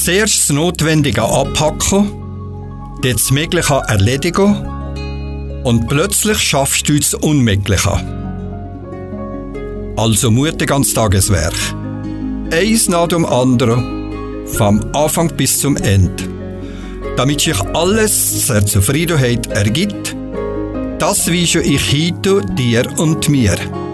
Zuerst das Notwendige abhacken, dann das Mögliche erledigen und plötzlich schaffst du das Unmögliche. Also mutig ans Tageswerk. Eins nach dem anderen, vom Anfang bis zum Ende. Damit sich alles zur Zufriedenheit ergibt, das wünsche ich heute dir und mir.